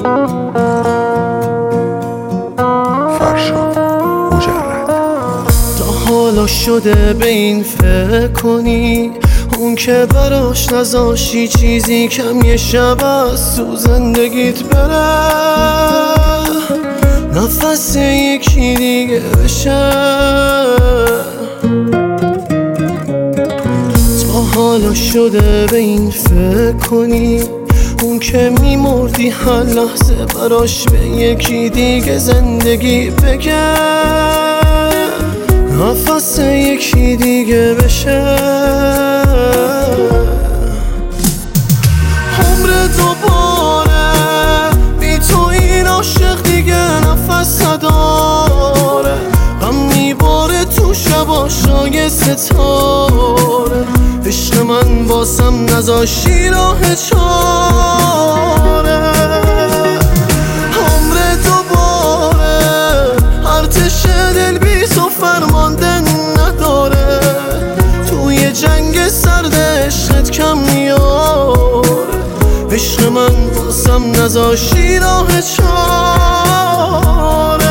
فرشاد مجرد. تا حالا شده به این فکر کنی اون که براش نذاشی چیزی کم یه شب از تو زندگیت بره، نفس یکی دیگه بشه. تا حالا شده به این فکر کنی اون که میمردی هر لحظه براش به یکی دیگه زندگی بگه، نفس یکی دیگه بشه. عمر دوباره بی تو این عاشق دیگه نفس نداره، غم میباره تو شباشای ستاره. عشق من باسم نذاشی راه چاره. عمر دوباره ارتش دل بی تو فرمانده نداره، توی جنگ سرد عشقت کم میاره. عشق من باسم نذاشی راه چاره.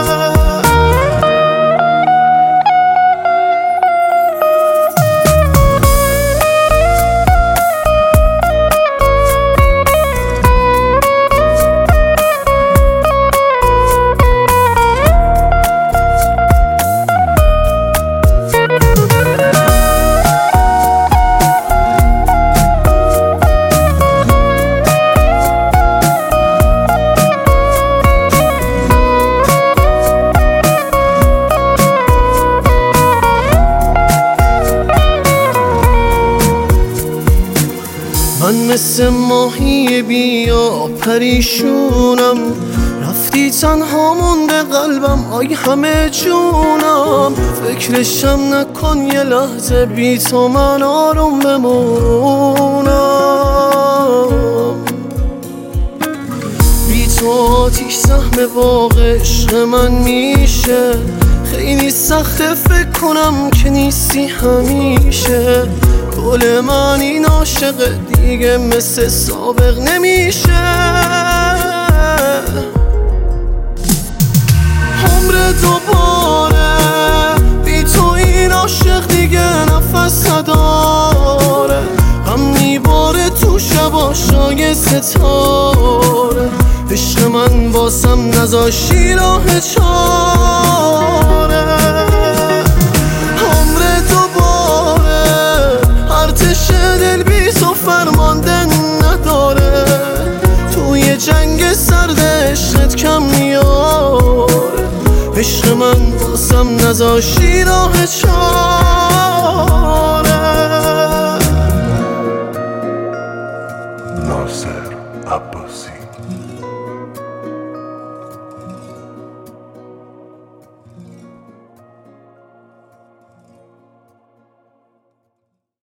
من مثل ماهی بیا پریشونم، رفتی تنها مونده قلبم آی همه جونم. فکرشم نکن یه لحظه بی تو من آروم بمونم. بی تو آتیش سهم باغ عشق من میشه، خیلی سخته فکر کنم که نیستی همیشه. گل من این عاشق دیگه مثل سابق نمیشه. عمر دوباره بی تو این عاشق دیگه نفس نداره، غم میباره تو شباشای ستاره. عشق من باسم نذاشی راه چاره. عمر دوباره ارتش دل بی تو فرمانده نداره، توی جنگ سرد عشقت کم میاره. عشق من باسم نذاشی راه چاره.